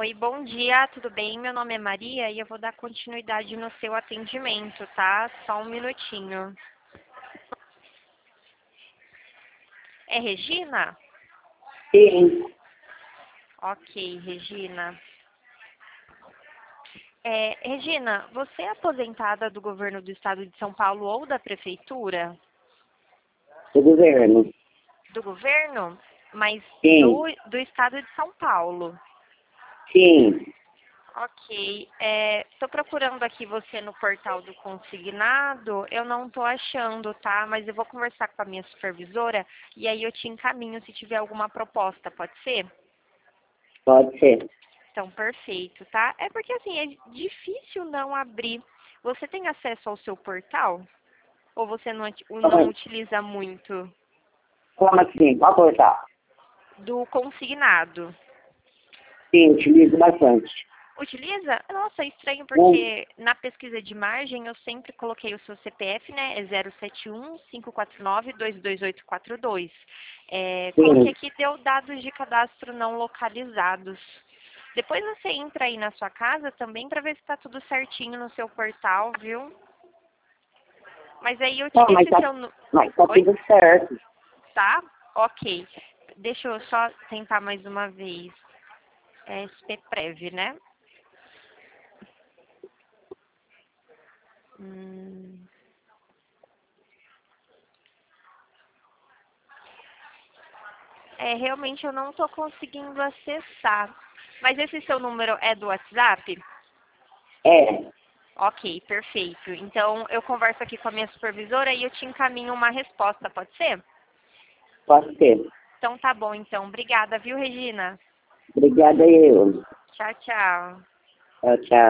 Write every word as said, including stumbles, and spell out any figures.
Oi, bom dia, tudo bem? Meu nome é Maria e eu vou dar continuidade no seu atendimento, tá? Só um minutinho. É Regina? Sim, Ok, Regina. É, Regina, você é aposentada do governo do estado de São Paulo ou da prefeitura? do governo. Do governo? Mas Sim, do, do estado de São Paulo. sim. Ok. Estou procurando aqui você no portal do consignado. Eu não estou achando, tá? Mas eu vou conversar com a minha supervisora e aí eu te encaminho se tiver alguma proposta, pode ser? Pode ser. Então, perfeito, tá? É porque assim, é difícil não abrir. Você tem acesso ao seu portal? Ou você não, ati- não Como, utiliza muito? como assim? Pode cortar? Do consignado. Sim, utilizo bastante. Utiliza? Nossa, é estranho Hum, porque na pesquisa de margem eu sempre coloquei o seu C P F, né? É zero sete um, cinco quatro nove, dois dois oito quatro dois. É, coloquei sim. aqui deu dados de cadastro não localizados. Depois você entra aí na sua casa também para ver se está tudo certinho no seu portal, viu? Mas aí eu te... Não, mas esse tá, seu... nu- mas tá Oi? tudo certo. Tá? Ok. Deixa eu só tentar mais uma vez. É S P Prev, né? Hum... É, realmente eu não estou conseguindo acessar. Mas esse seu número é do WhatsApp? É, Ok, perfeito. Então eu converso aqui com a minha supervisora e eu te encaminho uma resposta, pode ser? pode ser. Então tá bom, então. Obrigada, viu, Regina? Obrigada eu. Tchau, tchau. Tchau, tchau.